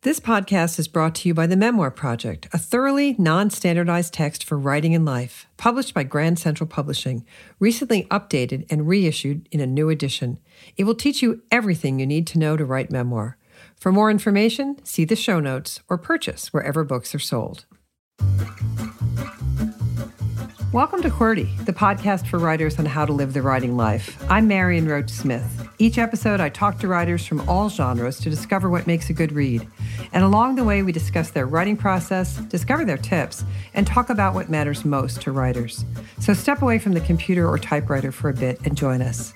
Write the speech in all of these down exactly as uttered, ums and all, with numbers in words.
This podcast is brought to you by The Memoir Project, a thoroughly non-standardized text for writing and life, published by Grand Central Publishing, recently updated and reissued in a new edition. It will teach you everything you need to know to write memoir. For more information, see the show notes or purchase wherever books are sold. Welcome to QWERTY, the podcast for writers on how to live the writing life. I'm Marion Roach Smith. Each episode, I talk to writers from all genres to discover what makes a good read. And along the way, we discuss their writing process, discover their tips, and talk about what matters most to writers. So step away from the computer or typewriter for a bit and join us.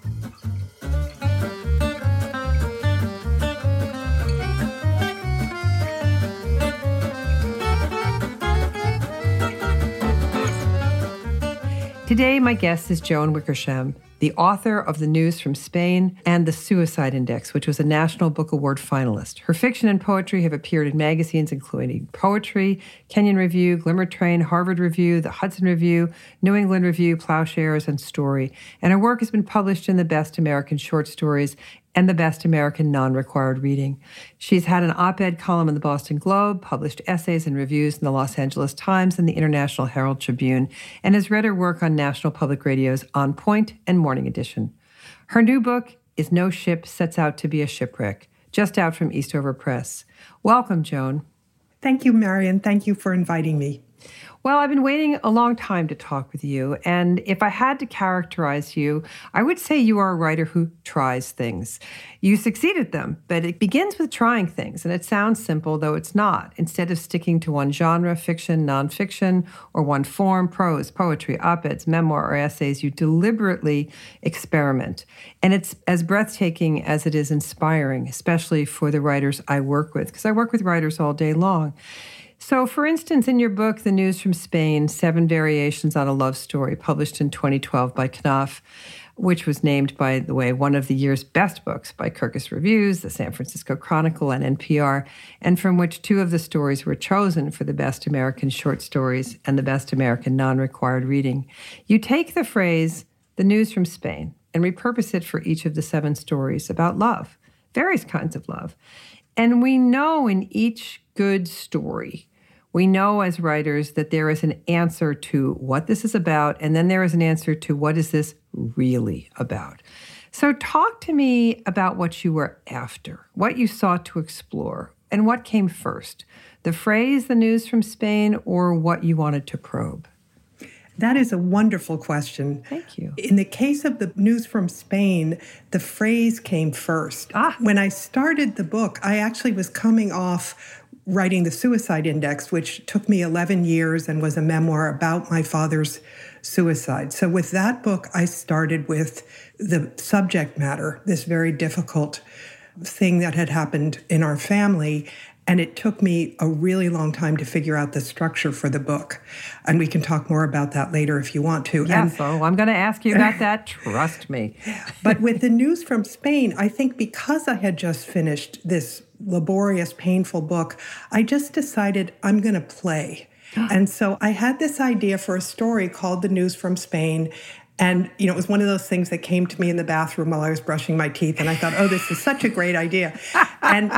Today, my guest is Joan Wickersham, the author of The News from Spain and The Suicide Index, which was a National Book Award finalist. Her fiction and poetry have appeared in magazines including Poetry, Kenyon Review, Glimmer Train, Harvard Review, The Hudson Review, New England Review, Plowshares, and Story. And her work has been published in the Best American Short Stories and the Best American Non-Required Reading. She's had an op-ed column in the Boston Globe, published essays and reviews in the Los Angeles Times and the International Herald Tribune, and has read her work on National Public Radio's On Point and Morning Edition. Her new book is No Ship Sets Out to Be a Shipwreck, just out from Eastover Press. Welcome, Joan. Thank you, Marion. Thank you for inviting me. Well, I've been waiting a long time to talk with you, and if I had to characterize you, I would say you are a writer who tries things. You succeed at them, but it begins with trying things, and it sounds simple, though it's not. Instead of sticking to one genre, fiction, nonfiction, or one form, prose, poetry, op-eds, memoir, or essays, you deliberately experiment. And it's as breathtaking as it is inspiring, especially for the writers I work with, because I work with writers all day long. So, for instance, in your book, The News from Spain, Seven Variations on a Love Story, published in twenty twelve by Knopf, which was named, by the way, one of the year's best books by Kirkus Reviews, the San Francisco Chronicle, and N P R, and from which two of the stories were chosen for the Best American Short Stories and the Best American Non-Required Reading. You take the phrase, The News from Spain, and repurpose it for each of the seven stories about love, various kinds of love. And we know in each good story, we know as writers that there is an answer to what this is about, and then there is an answer to what is this really about. So talk to me about what you were after, what you sought to explore, and what came first, the phrase, The News from Spain, or what you wanted to probe? That is a wonderful question. Thank you. In the case of The News from Spain, the phrase came first. Ah. When I started the book, I actually was coming off writing The Suicide Index, which took me eleven years and was a memoir about my father's suicide. So with that book, I started with the subject matter, this very difficult thing that had happened in our family. And it took me a really long time to figure out the structure for the book. And we can talk more about that later if you want to. Yes, and, oh, I'm going to ask you about that. Trust me. But with The News from Spain, I think because I had just finished this laborious, painful book, I just decided I'm going to play. And so I had this idea for a story called The News from Spain. And, you know, it was one of those things that came to me in the bathroom while I was brushing my teeth. And I thought, oh, this is such a great idea. And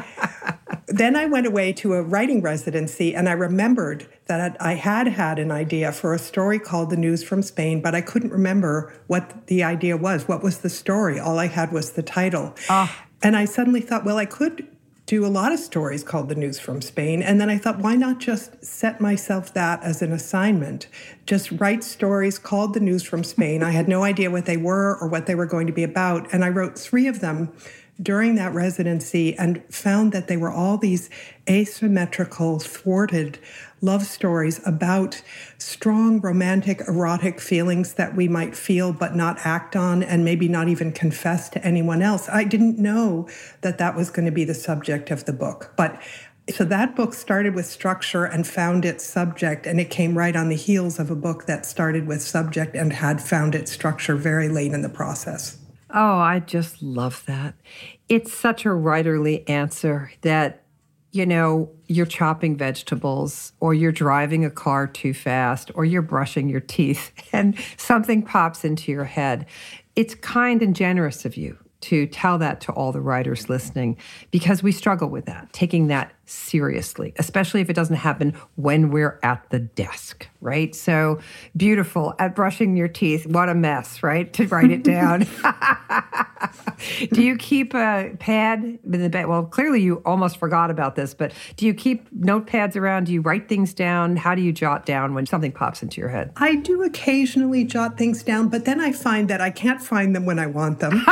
then I went away to a writing residency, and I remembered that I had had an idea for a story called The News from Spain, but I couldn't remember what the idea was. What was the story? All I had was the title. Oh. And I suddenly thought, well, I could do a lot of stories called The News from Spain. And then I thought, why not just set myself that as an assignment? Just write stories called The News from Spain. I had no idea what they were or what they were going to be about. And I wrote three of them during that residency and found that they were all these asymmetrical, thwarted love stories about strong, romantic, erotic feelings that we might feel but not act on and maybe not even confess to anyone else. I didn't know that that was going to be the subject of the book. But so that book started with structure and found its subject, and it came right on the heels of a book that started with subject and had found its structure very late in the process. Oh, I just love that. It's such a writerly answer that, you know, you're chopping vegetables or you're driving a car too fast or you're brushing your teeth and something pops into your head. It's kind and generous of you to tell that to all the writers listening, because we struggle with that, taking that seriously, especially if it doesn't happen when we're at the desk, right? So beautiful. At brushing your teeth, what a mess, right? To write it down. Do you keep a pad in the bed? Well, clearly you almost forgot about this, but do you keep notepads around? Do you write things down? How do you jot down when something pops into your head? I do occasionally jot things down, but then I find that I can't find them when I want them.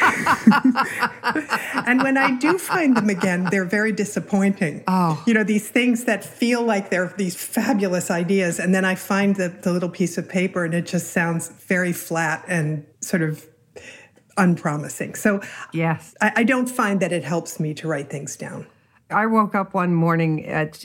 And when I do find them again, they're very disappointing. Oh. You know, these things that feel like they're these fabulous ideas, and then I find the, the little piece of paper and it just sounds very flat and sort of unpromising. So yes, I, I don't find that it helps me to write things down. I woke up one morning at,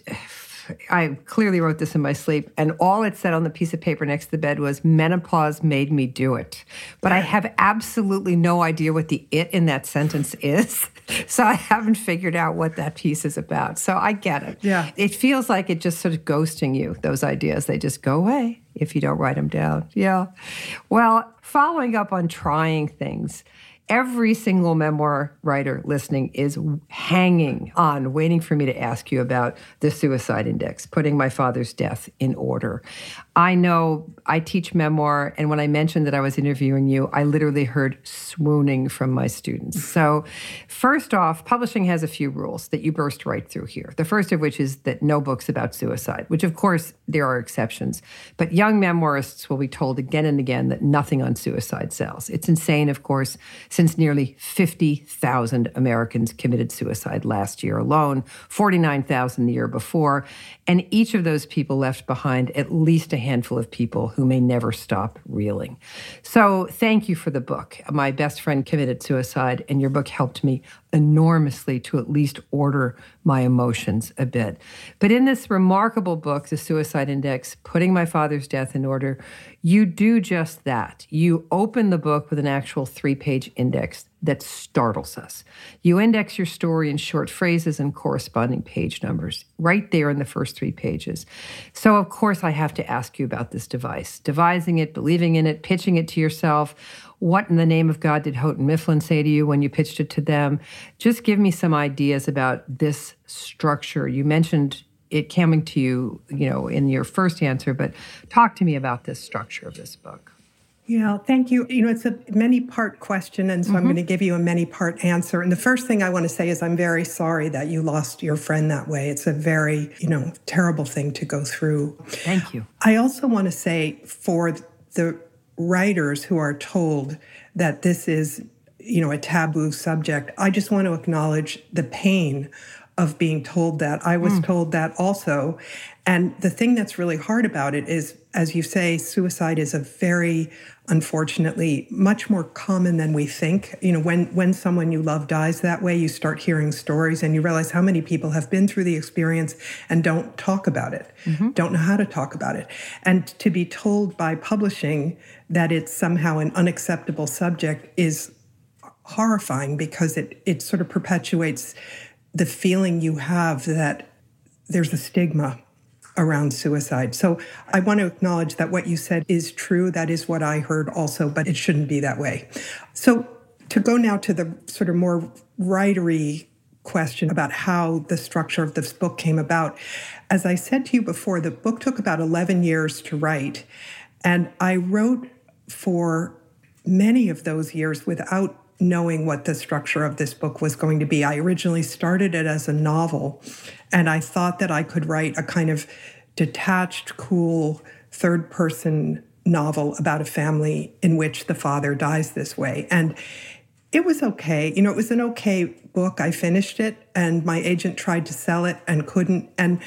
I clearly wrote this in my sleep, and all it said on the piece of paper next to the bed was, menopause made me do it. But I have absolutely no idea what the it in that sentence is. So I haven't figured out what that piece is about. So I get it. Yeah. It feels like it just sort of ghosting you, those ideas. They just go away if you don't write them down. Yeah. Well, following up on trying things, every single memoir writer listening is hanging on, waiting for me to ask you about the suicide index, putting my father's death in order. I know I teach memoir, and when I mentioned that I was interviewing you, I literally heard swooning from my students. So first off, publishing has a few rules that you burst right through here. The first of which is that no books about suicide, which of course there are exceptions. But young memoirists will be told again and again that nothing on suicide sells. It's insane, of course, since nearly fifty thousand Americans committed suicide last year alone, forty-nine thousand the year before, and each of those people left behind at least a handful of people who may never stop reeling. So thank you for the book. My best friend committed suicide, and your book helped me enormously to at least order my emotions a bit. But in this remarkable book, The Suicide Index, Putting My Father's Death in Order, you do just that. You open the book with an actual three-page index that startles us. You index your story in short phrases and corresponding page numbers right there in the first three pages. So, of course, I have to ask you about this device. Devising it, believing in it, pitching it to yourself. What in the name of God did Houghton Mifflin say to you when you pitched it to them? Just give me some ideas about this structure. You mentioned it coming to you, you know, in your first answer, but talk to me about this structure of this book. Yeah, thank you. You know, it's a many-part question, and so mm-hmm. I'm going to give you a many-part answer. And the first thing I want to say is I'm very sorry that you lost your friend that way. It's a very, you know, terrible thing to go through. Thank you. I also want to say for the writers who are told that this is, you know, a taboo subject, I just want to acknowledge the pain of being told that. I was mm. told that also. And the thing that's really hard about it is, as you say, suicide is a very, unfortunately, much more common than we think. You know, when, when someone you love dies that way, you start hearing stories and you realize how many people have been through the experience and don't talk about it, mm-hmm. don't know how to talk about it. And to be told by publishing that it's somehow an unacceptable subject is horrifying, because it, it sort of perpetuates the feeling you have that there's a stigma around suicide. So I want to acknowledge that what you said is true. That is what I heard also, but it shouldn't be that way. So to go now to the sort of more writery question about how the structure of this book came about. As I said to you before, the book took about eleven years to write, and I wrote for many of those years without knowing what the structure of this book was going to be. I originally started it as a novel, and I thought that I could write a kind of detached, cool, third-person novel about a family in which the father dies this way. And it was okay. You know, it was an okay book. I finished it, and my agent tried to sell it and couldn't. And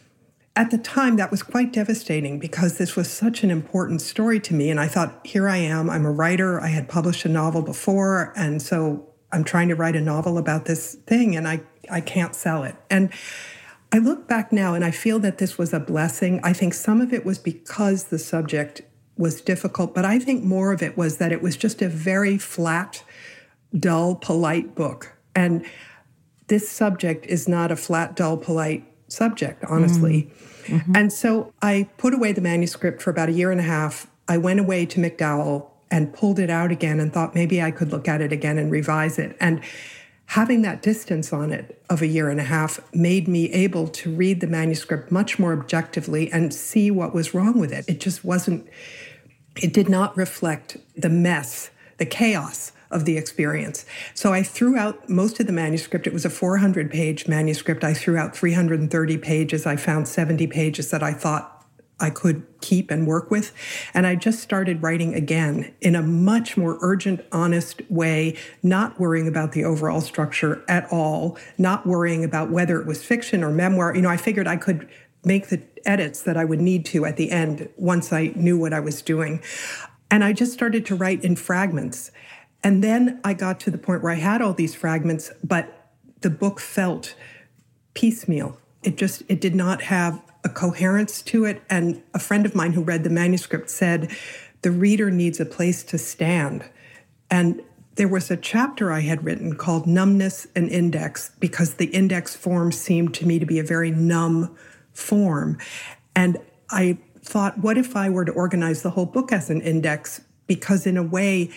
at the time, that was quite devastating, because this was such an important story to me. And I thought, here I am, I'm a writer. I had published a novel before, and so I'm trying to write a novel about this thing, and I, I can't sell it. And I look back now, and I feel that this was a blessing. I think some of it was because the subject was difficult, but I think more of it was that it was just a very flat, dull, polite book. And this subject is not a flat, dull, polite subject, honestly. Mm-hmm. And so I put away the manuscript for about a year and a half. I went away to MacDowell and pulled it out again and thought maybe I could look at it again and revise it. And having that distance on it of a year and a half made me able to read the manuscript much more objectively and see what was wrong with it. It just wasn't, it did not reflect the mess, the chaos of the experience. So I threw out most of the manuscript. It was a four hundred page manuscript. I threw out three hundred thirty pages. I found seventy pages that I thought I could keep and work with. And I just started writing again in a much more urgent, honest way, not worrying about the overall structure at all, not worrying about whether it was fiction or memoir. You know, I figured I could make the edits that I would need to at the end once I knew what I was doing. And I just started to write in fragments. And then I got to the point where I had all these fragments, but the book felt piecemeal. It just, it did not have a coherence to it. And a friend of mine who read the manuscript said, the reader needs a place to stand. And there was a chapter I had written called Numbness and Index, because the index form seemed to me to be a very numb form. And I thought, what if I were to organize the whole book as an index? Because in a way,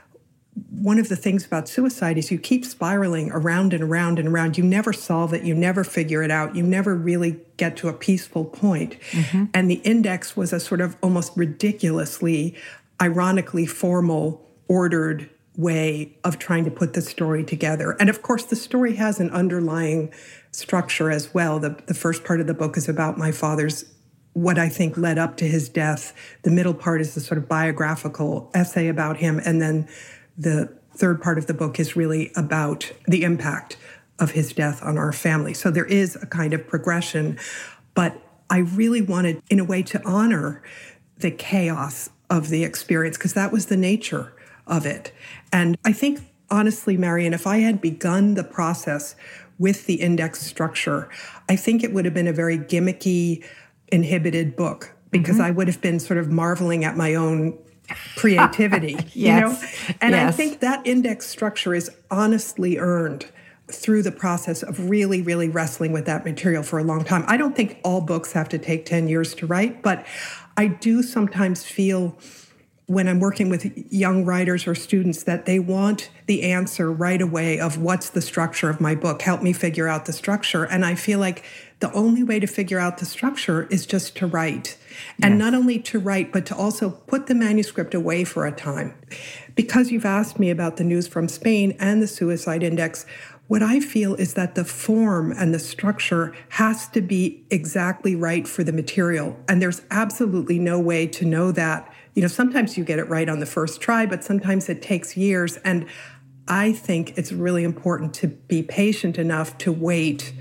one of the things about suicide is you keep spiraling around and around and around. You never solve it. You never figure it out. You never really get to a peaceful point. Mm-hmm. And the index was a sort of almost ridiculously, ironically formal, ordered way of trying to put the story together. And of course, the story has an underlying structure as well. The, the first part of the book is about my father's, what I think led up to his death. The middle part is the sort of biographical essay about him. And then the third part of the book is really about the impact of his death on our family. So there is a kind of progression, but I really wanted, in a way, to honor the chaos of the experience, because that was the nature of it. And I think, honestly, Marian, if I had begun the process with the index structure, I think it would have been a very gimmicky, inhibited book, because mm-hmm. I would have been sort of marveling at my own creativity, yes. you know? And yes. I think that index structure is honestly earned through the process of really, really wrestling with that material for a long time. I don't think all books have to take ten years to write, but I do sometimes feel when I'm working with young writers or students that they want the answer right away of what's the structure of my book. Help me figure out the structure. And I feel like the only way to figure out the structure is just to write. And yes. not only to write, but to also put the manuscript away for a time. Because you've asked me about the News from Spain and the Suicide Index, what I feel is that the form and the structure has to be exactly right for the material. And there's absolutely no way to know that. You know, sometimes you get it right on the first try, but sometimes it takes years. And I think it's really important to be patient enough to wait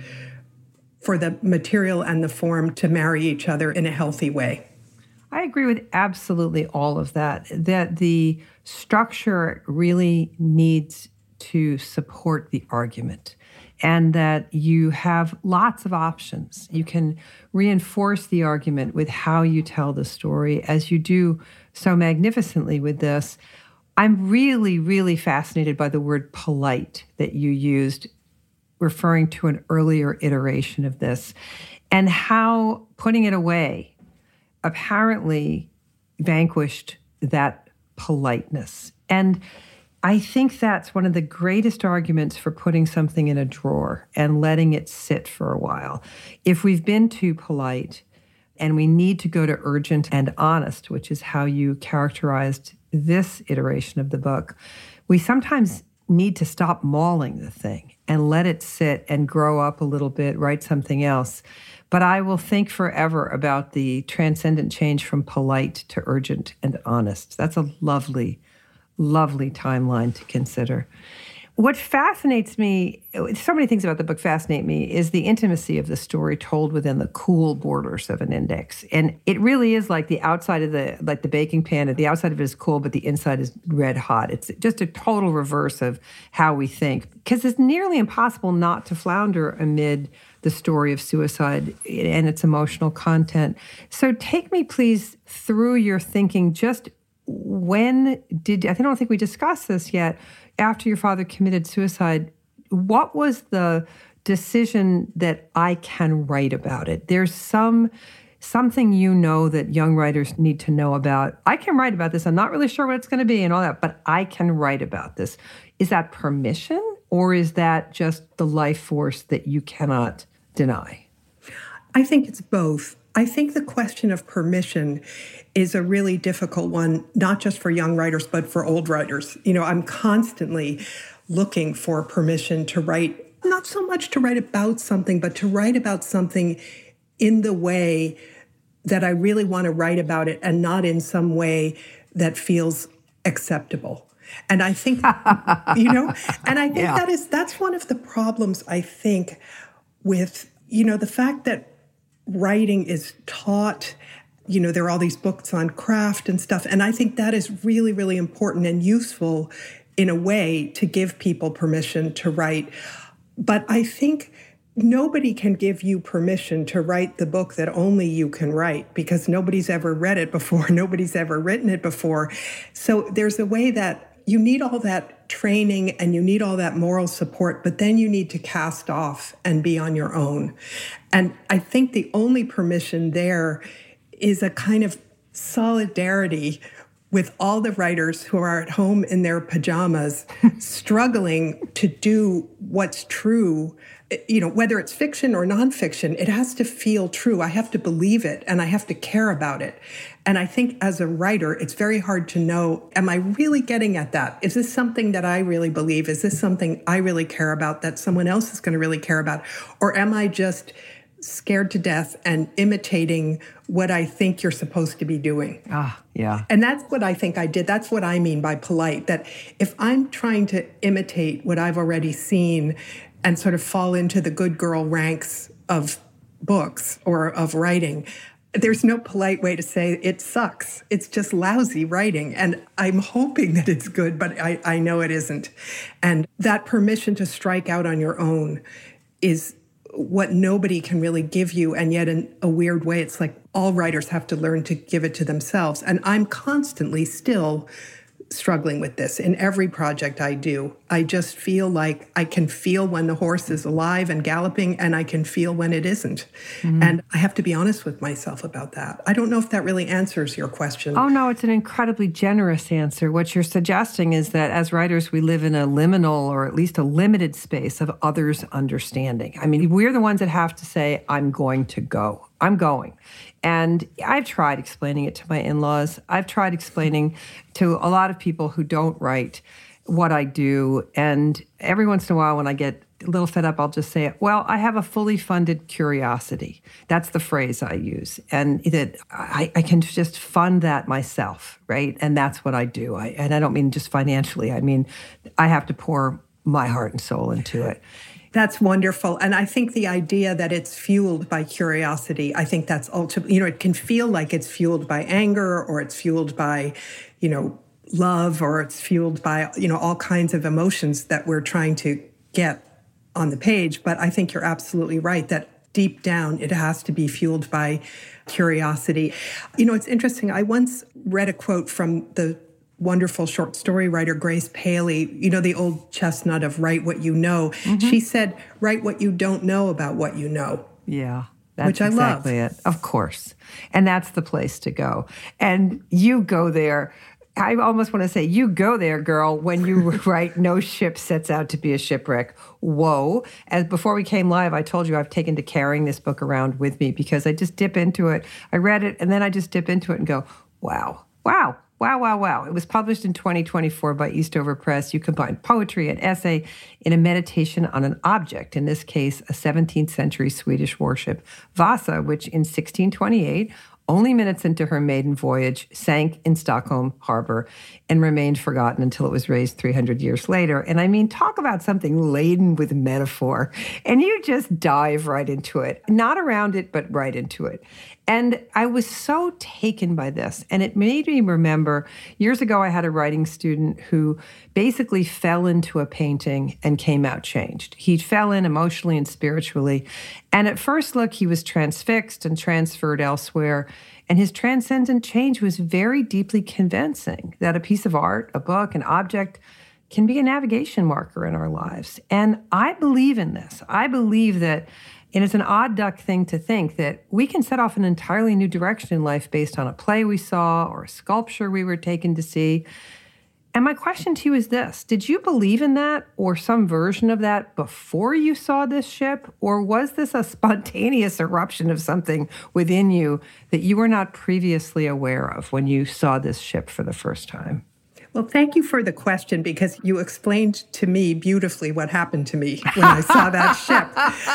for the material and the form to marry each other in a healthy way. I agree with absolutely all of that, that the structure really needs to support the argument, and that you have lots of options. You can reinforce the argument with how you tell the story, as you do so magnificently with this. I'm really, really fascinated by the word polite that you used, referring to an earlier iteration of this, and how putting it away apparently vanquished that politeness. And I think that's one of the greatest arguments for putting something in a drawer and letting it sit for a while. If we've been too polite and we need to go to urgent and honest, which is how you characterized this iteration of the book, we sometimes need to stop mauling the thing and let it sit and grow up a little bit, write something else. But I will think forever about the transcendent change from polite to urgent and honest. That's a lovely, lovely timeline to consider. What fascinates me, so many things about the book fascinate me, is the intimacy of the story told within the cool borders of an index. And it really is like the outside of the, like the baking pan, the outside of it is cool, but the inside is red hot. It's just a total reverse of how we think, because it's nearly impossible not to flounder amid the story of suicide and its emotional content. So take me, please, through your thinking. Just when did, I don't think we discussed this yet, after your father committed suicide, what was the decision that I can write about it? There's some something you know that young writers need to know about. I can write about this. I'm not really sure what it's going to be and all that, but I can write about this. Is that permission? Or is that just the life force that you cannot deny? I think it's both. I think the question of permission is a really difficult one, not just for young writers, but for old writers. You know, I'm constantly looking for permission to write, not so much to write about something, but to write about something in the way that I really want to write about it and not in some way that feels acceptable. And I think, you know, and I think yeah. that is, that's one of the problems, I think, with, you know, the fact that writing is taught. You know, there are all these books on craft and stuff. And I think that is really, really important and useful in a way to give people permission to write. But I think nobody can give you permission to write the book that only you can write, because nobody's ever read it before. Nobody's ever written it before. So there's a way that you need all that training and you need all that moral support, but then you need to cast off and be on your own. And I think the only permission there is a kind of solidarity with all the writers who are at home in their pajamas, struggling to do what's true. You know, whether it's fiction or nonfiction, it has to feel true. I have to believe it and I have to care about it. And I think as a writer, it's very hard to know, am I really getting at that? Is this something that I really believe? Is this something I really care about that someone else is going to really care about? Or am I just scared to death and imitating what I think you're supposed to be doing? Ah, yeah. And that's what I think I did. That's what I mean by polite, that if I'm trying to imitate what I've already seen and sort of fall into the good girl ranks of books or of writing, there's no polite way to say it sucks. It's just lousy writing. And I'm hoping that it's good, but I, I know it isn't. And that permission to strike out on your own is what nobody can really give you. And yet in a weird way, it's like all writers have to learn to give it to themselves. And I'm constantly still struggling with this in every project I do. I just feel like I can feel when the horse is alive and galloping, and I can feel when it isn't. Mm-hmm. And I have to be honest with myself about that. I don't know if that really answers your question. Oh, no, it's an incredibly generous answer. What you're suggesting is that as writers, we live in a liminal or at least a limited space of others' understanding. I mean, we're the ones that have to say, I'm going to go. I'm going. And I've tried explaining it to my in-laws. I've tried explaining to a lot of people who don't write what I do. And every once in a while when I get a little fed up, I'll just say, well, I have a fully funded curiosity. That's the phrase I use. And that I, I can just fund that myself, right? And that's what I do. I, and I don't mean just financially. I mean, I have to pour my heart and soul into it. That's wonderful. And I think the idea that it's fueled by curiosity, I think that's ultimately, you know, it can feel like it's fueled by anger or it's fueled by, you know, love, or it's fueled by, you know, all kinds of emotions that we're trying to get on the page. But I think you're absolutely right that deep down it has to be fueled by curiosity. You know, it's interesting. I once read a quote from the wonderful short story writer Grace Paley, you know, the old chestnut of write what you know. Mm-hmm. She said, write what you don't know about what you know. Yeah, that's which I exactly love. It. Of course. And that's the place to go. And you go there. I almost want to say, you go there, girl, when you write no ship sets out to be a shipwreck. Whoa. As before we came live, I told you I've taken to carrying this book around with me because I just dip into it. I read it, and then I just dip into it and go, wow, wow. Wow, wow, wow. It was published in twenty twenty-four by Eastover Press. You combine poetry and essay in a meditation on an object, in this case, a seventeenth century Swedish warship, Vasa, which in sixteen twenty-eight, only minutes into her maiden voyage, sank in Stockholm harbor and remained forgotten until it was raised three hundred years later. And I mean, talk about something laden with metaphor. And you just dive right into it. Not around it, but right into it. And I was so taken by this. And it made me remember, years ago, I had a writing student who basically fell into a painting and came out changed. He fell in emotionally and spiritually. And at first look, he was transfixed and transferred elsewhere. And his transcendent change was very deeply convincing that a piece of art, a book, an object can be a navigation marker in our lives. And I believe in this. I believe that, and it's an odd duck thing to think, that we can set off an entirely new direction in life based on a play we saw or a sculpture we were taken to see. And my question to you is this: did you believe in that or some version of that before you saw this ship? Or was this a spontaneous eruption of something within you that you were not previously aware of when you saw this ship for the first time? Well, thank you for the question, because you explained to me beautifully what happened to me when I saw that ship.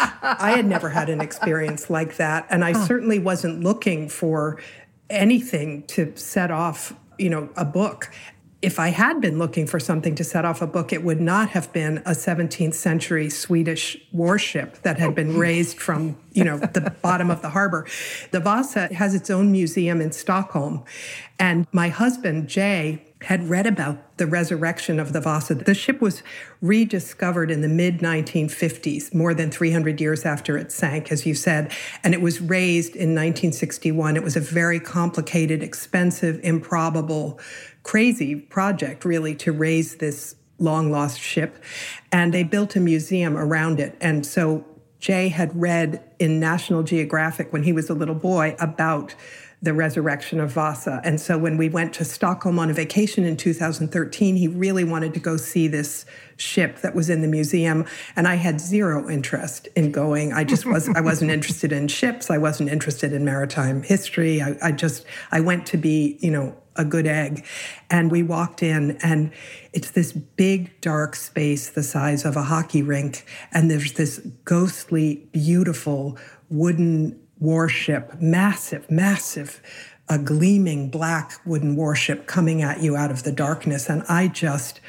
I had never had an experience like that, and I certainly wasn't looking for anything to set off, you know, a book. If I had been looking for something to set off a book, it would not have been a seventeenth century Swedish warship that had been raised from, you know, the bottom of the harbor. The Vasa has its own museum in Stockholm. And my husband, Jay, had read about the resurrection of the Vasa. The ship was rediscovered in the mid nineteen fifties, more than three hundred years after it sank, as you said, and it was raised in nineteen sixty-one. It was a very complicated, expensive, improbable, crazy project, really, to raise this long-lost ship, and they built a museum around it. And so Jay had read in National Geographic when he was a little boy about the resurrection of Vasa. And so when we went to Stockholm on a vacation in two thousand thirteen, he really wanted to go see this ship that was in the museum. And I had zero interest in going. I just was, I wasn't interested in ships. I wasn't interested in maritime history. I, I just, I went to be, you know, a good egg. And we walked in, and it's this big, dark space the size of a hockey rink. And there's this ghostly, beautiful wooden warship, massive, massive, a gleaming black wooden warship coming at you out of the darkness. And I just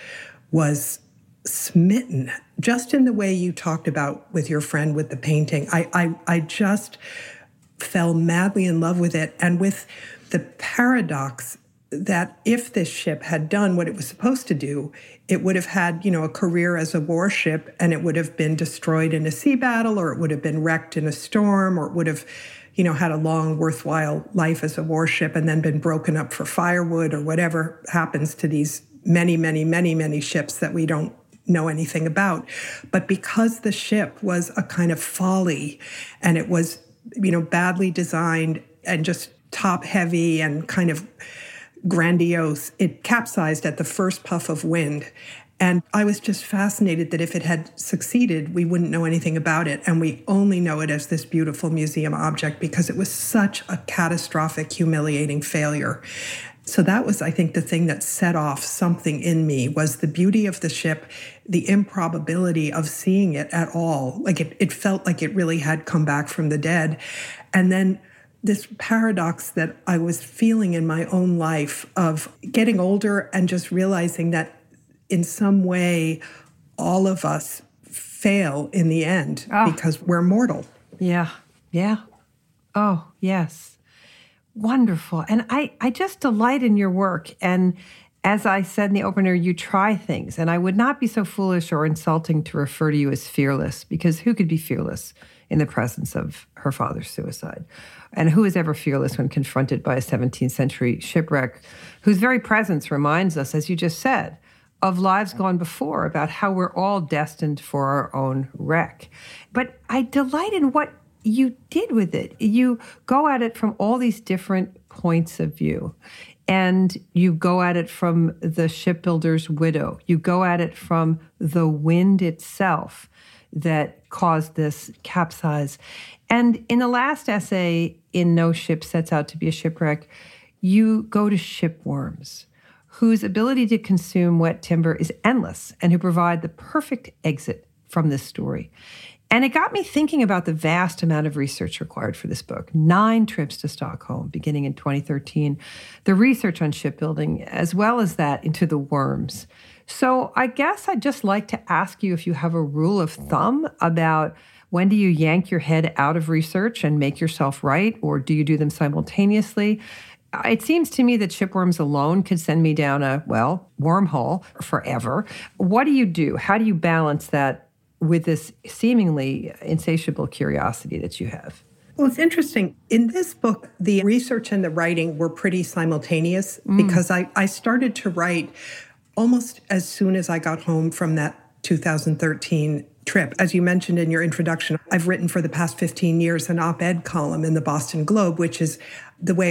was smitten, just in the way you talked about with your friend with the painting. I, I, I just fell madly in love with it, and with the paradox that if this ship had done what it was supposed to do, it would have had, you know, a career as a warship, and it would have been destroyed in a sea battle, or it would have been wrecked in a storm, or it would have, you know, had a long, worthwhile life as a warship and then been broken up for firewood, or whatever happens to these many, many, many, many ships that we don't know anything about. But because the ship was a kind of folly, and it was, you know, badly designed and just top heavy and kind of grandiose, it capsized at the first puff of wind. And I was just fascinated that if it had succeeded, we wouldn't know anything about it. And we only know it as this beautiful museum object because it was such a catastrophic, humiliating failure. So that was, I think, the thing that set off something in me, was the beauty of the ship, the improbability of seeing it at all. Like it, it felt like it really had come back from the dead. And then this paradox that I was feeling in my own life of getting older and just realizing that in some way all of us fail in the end oh. because we're mortal. Yeah, yeah. Oh, yes. Wonderful. And I, I just delight in your work. And as I said in the opener, you try things. And I would not be so foolish or insulting to refer to you as fearless, because who could be fearless in the presence of her father's suicide? And who is ever fearless when confronted by a seventeenth century shipwreck whose very presence reminds us, as you just said, of lives gone before, about how we're all destined for our own wreck. But I delight in what you did with it. You go at it from all these different points of view. And you go at it from the shipbuilder's widow. You go at it from the wind itself that caused this capsize. And in the last essay, in No Ship Sets Out to Be a Shipwreck, you go to shipworms, whose ability to consume wet timber is endless and who provide the perfect exit from this story. And it got me thinking about the vast amount of research required for this book. Nine trips to Stockholm, beginning in twenty thirteen, the research on shipbuilding, as well as that into the worms. So I guess I'd just like to ask you if you have a rule of thumb about when do you yank your head out of research and make yourself write, or do you do them simultaneously? It seems to me that shipworms alone could send me down a, well, wormhole forever. What do you do? How do you balance that with this seemingly insatiable curiosity that you have? Well, it's interesting. In this book, the research and the writing were pretty simultaneous mm. because I, I started to write almost as soon as I got home from that two thousand thirteen trip. As you mentioned in your introduction, I've written for the past fifteen years an op-ed column in the Boston Globe, which is the way I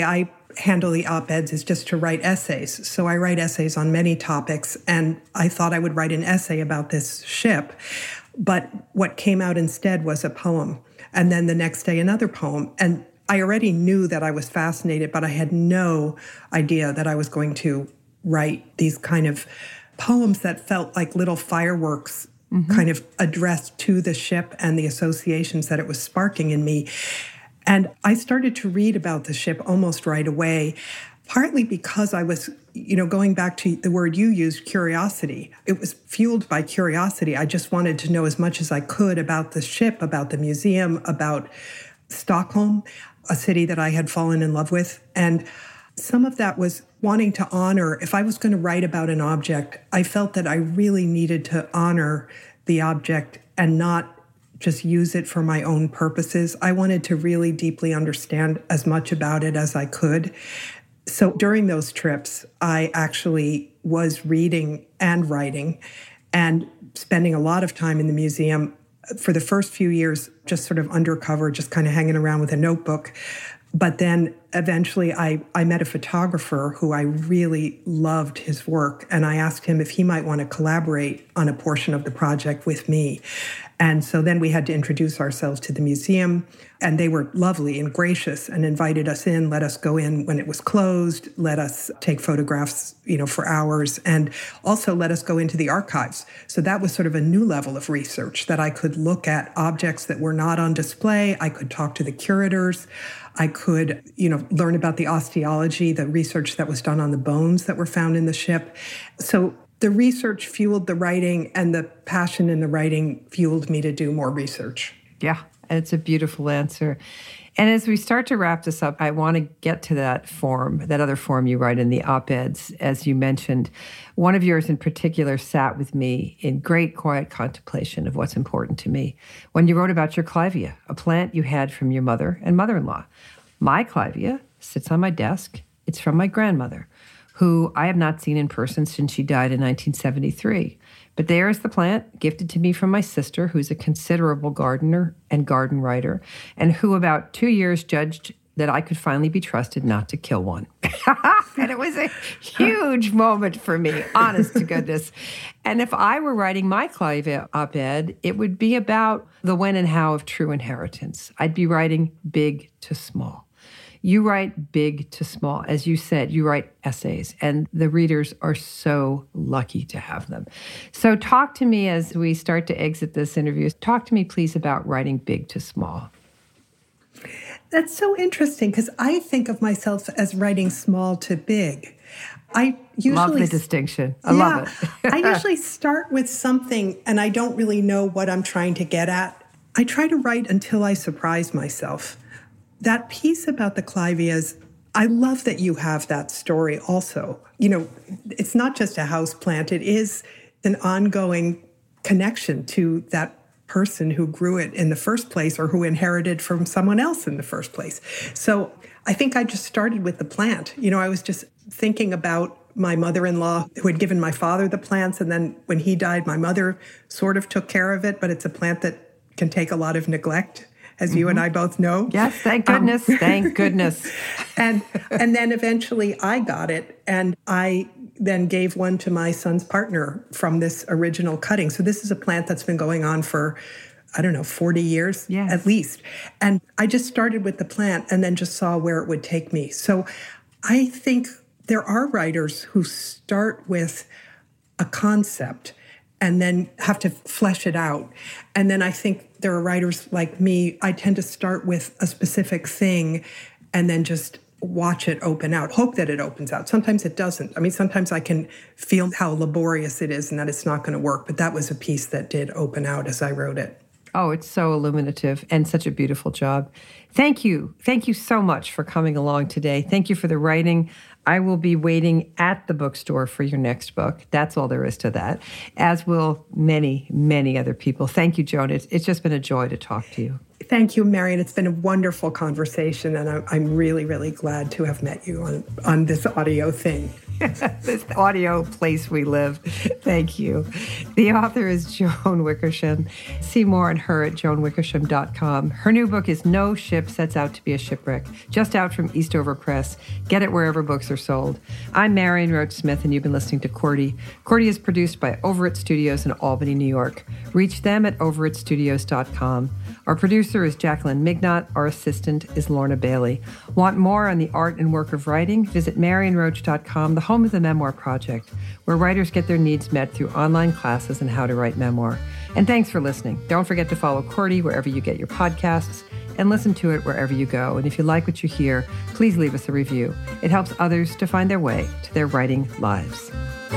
handle the op-eds is just to write essays. So I write essays on many topics, and I thought I would write an essay about this ship. But what came out instead was a poem. And then the next day, another poem. And I already knew that I was fascinated, but I had no idea that I was going to write these kind of poems that felt like little fireworks, mm-hmm. kind of addressed to the ship and the associations that it was sparking in me. And I started to read about the ship almost right away, partly because I was, you know, going back to the word you used, curiosity. It was fueled by curiosity. I just wanted to know as much as I could about the ship, about the museum, about Stockholm, a city that I had fallen in love with. And some of that was wanting to honor, if I was going to write about an object, I felt that I really needed to honor the object and not just use it for my own purposes. I wanted to really deeply understand as much about it as I could. So during those trips, I actually was reading and writing and spending a lot of time in the museum. For the first few years, just sort of undercover, just kind of hanging around with a notebook. But then eventually I, I met a photographer who I really loved his work, and I asked him if he might want to collaborate on a portion of the project with me. And so then we had to introduce ourselves to the museum, and they were lovely and gracious and invited us in, let us go in when it was closed, let us take photographs, you know, for hours, and also let us go into the archives. So that was sort of a new level of research, that I could look at objects that were not on display. I could talk to the curators. I could, you know, learn about the osteology, the research that was done on the bones that were found in the ship. So the research fueled the writing, and the passion in the writing fueled me to do more research. Yeah, it's a beautiful answer. And as we start to wrap this up, I want to get to that form, that other form you write in the op-eds, as you mentioned. One of yours in particular sat with me in great quiet contemplation of what's important to me. When you wrote about your clivia, a plant you had from your mother and mother-in-law. My clivia sits on my desk. It's from my grandmother, who I have not seen in person since she died in nineteen seventy-three. But there is the plant, gifted to me from my sister, who's a considerable gardener and garden writer, and who about two years judged that I could finally be trusted not to kill one. And it was a huge moment for me, honest to goodness. And if I were writing my clivia op-ed, it would be about the when and how of true inheritance. I'd be writing big to small. You write big to small. As you said, you write essays, and the readers are so lucky to have them. So talk to me as we start to exit this interview. Talk to me, please, about writing big to small. That's so interesting, because I think of myself as writing small to big. I usually love the distinction. I yeah, love it. I usually start with something, and I don't really know what I'm trying to get at. I try to write until I surprise myself. That piece about the clivias, I love that you have that story also. You know, it's not just a house plant. It is an ongoing connection to that person who grew it in the first place, or who inherited from someone else in the first place. So I think I just started with the plant. You know, I was just thinking about my mother-in-law who had given my father the plants, and then when he died, my mother sort of took care of it, but it's a plant that can take a lot of neglect, as you mm-hmm. and I both know. Yes, thank goodness, um, thank goodness. and and then eventually I got it, and I then gave one to my son's partner from this original cutting. So this is a plant that's been going on for, I don't know, forty years yes. at least. And I just started with the plant and then just saw where it would take me. So I think there are writers who start with a concept and then have to flesh it out. And then I think there are writers like me, I tend to start with a specific thing and then just watch it open out, hope that it opens out. Sometimes it doesn't. I mean, sometimes I can feel how laborious it is and that it's not going to work, but that was a piece that did open out as I wrote it. Oh, it's so illuminative and such a beautiful job. Thank you. Thank you so much for coming along today. Thank you for the writing. I will be waiting at the bookstore for your next book. That's all there is to that, as will many, many other people. Thank you, Joan. It's, it's just been a joy to talk to you. Thank you, Marian. It's been a wonderful conversation, and I'm, I'm really, really glad to have met you on, on this audio thing. this audio place we live. Thank you. The author is Joan Wickersham. See more on her at joan wickersham dot com. Her new book is No Ship Sets Out to Be a Shipwreck, just out from Eastover Press. Get it wherever books are sold. I'm Marion Roach Smith, and you've been listening to Cordy. Cordy is produced by Over It Studios in Albany, New York. Reach them at over it studios dot com. Our producer is Jacqueline Mignot. Our assistant is Lorna Bailey. Want more on the art and work of writing? Visit marion roach dot com, the home of the Memoir Project, where writers get their needs met through online classes on how to write memoir. And thanks for listening. Don't forget to follow Cordy wherever you get your podcasts and listen to it wherever you go. And if you like what you hear, please leave us a review. It helps others to find their way to their writing lives.